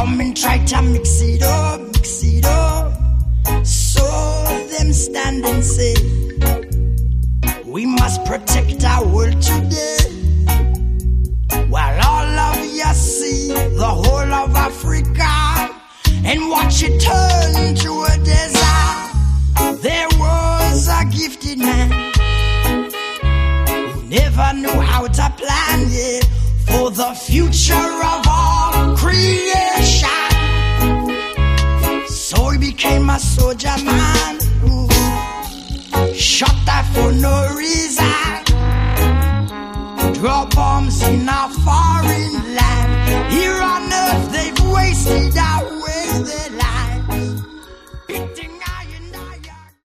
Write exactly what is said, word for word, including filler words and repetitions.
come and try to mix it up, mix it up. So them stand and say, we must protect our world today. While all of you see the whole of Africa and watch it turn to a desert. There was a gifted man who never knew how to plan, yeah, for the future of all creation. So he became a soldier man who shot that for no reason. Drop bombs in a foreign land. Here on earth they've